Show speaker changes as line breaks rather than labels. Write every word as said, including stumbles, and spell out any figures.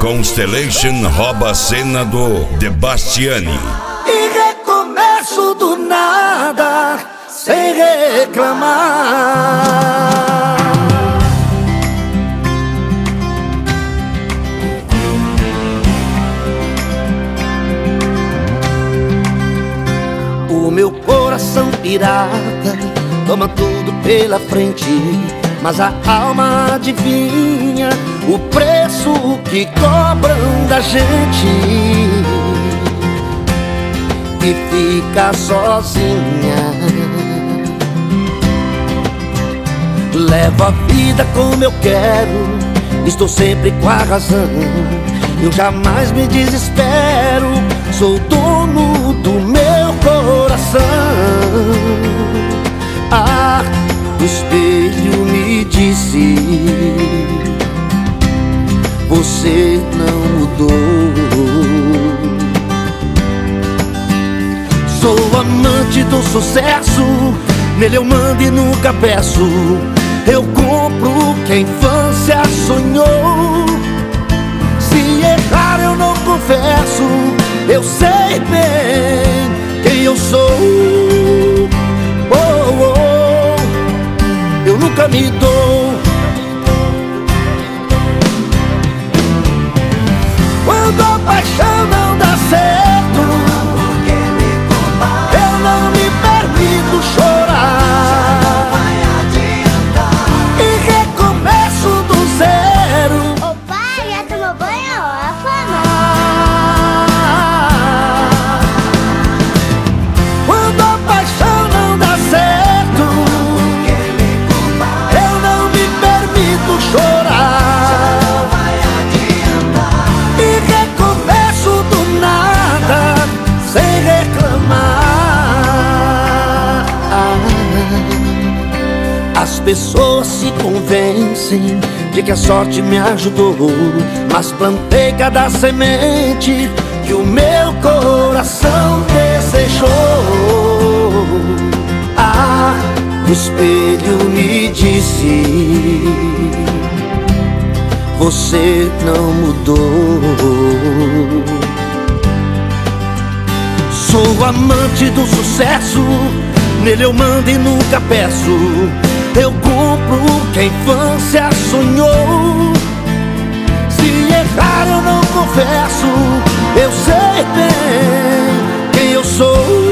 Constellation rouba a cena do De Bastiani.
E recomeço do nada, sem reclamar. O meu coração pirata toma tudo pela frente, mas a alma adivinha o preço que cobram da gente e fica sozinha. Levo a vida como eu quero, estou sempre com a razão. Eu jamais me desespero, sou dono do meu coração. Ah, o espelho me disse: você não mudou. Sou amante do sucesso, nele eu mando e nunca peço. Eu compro o que a infância sonhou. Se errar eu não confesso, eu sei bem quem eu sou. Oh, oh, eu nunca me dou. Quando a paixão não dá certo, eu não me permito chorar. E recomeço do zero.
Ô pai, já tomou banho?
Quando a paixão não dá certo, eu não me permito chorar. E recomeço do nada, sem reclamar. As pessoas se convencem de que a sorte me ajudou, mas plantei cada semente que o meu coração desejou. Ah, o espelho me disse: você não mudou. Sou amante do sucesso, nele eu mando e nunca peço. Eu compro o que a infância sonhou. Se errar eu não confesso, eu sei bem quem eu sou.